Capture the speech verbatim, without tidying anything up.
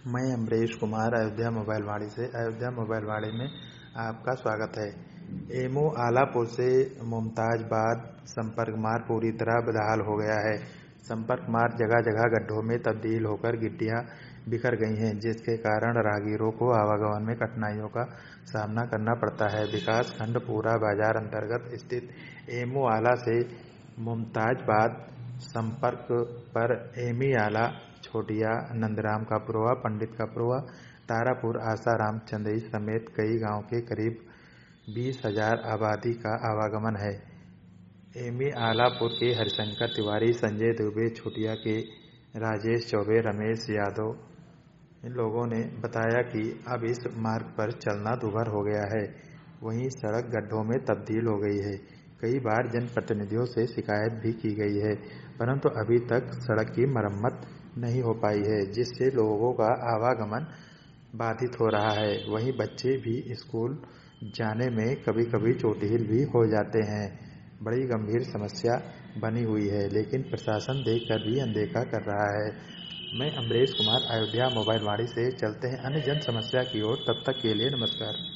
मैं अमरीश कुमार अयोध्या मोबाइल वाड़ी से अयोध्या मोबाइल वाड़ी में आपका स्वागत है। एमओ आलापुर से मुमताज़बाद संपर्क मार्ग पूरी तरह बदहाल हो गया है। संपर्क मार्ग जगह जगह गड्ढों में तब्दील होकर गिट्टियां बिखर गई हैं, जिसके कारण राहगीरों को आवागमन में कठिनाइयों का सामना करना पड़ता है। विकास खंड पूरा बाजार अंतर्गत स्थित एमओ आला से मुमताज़बाद संपर्क पर एमी आला, छोटिया, नंदराम का पुरवा, पंडित का पुरवा, तारापुर, आसाराम, चंदई समेत कई गांव के करीब बीस हजार आबादी का आवागमन है। एमी आलापुर के हरिशंकर तिवारी, संजय दुबे, छोटिया के राजेश चौबे, रमेश यादव इन लोगों ने बताया कि अब इस मार्ग पर चलना दूभर हो गया है। वहीं सड़क गड्ढों में तब्दील हो गई है। कई बार जनप्रतिनिधियों से शिकायत भी की गई है, परंतु अभी तक सड़क की मरम्मत नहीं हो पाई है, जिससे लोगों का आवागमन बाधित हो रहा है। वहीं बच्चे भी स्कूल जाने में कभी कभी चोटिल भी हो जाते हैं। बड़ी गंभीर समस्या बनी हुई है, लेकिन प्रशासन देखकर भी अनदेखा कर रहा है। मैं अमरीश कुमार, अयोध्या मोबाइल वाड़ी से। चलते हैं अन्य जन समस्या की ओर। तब तक के लिए नमस्कार।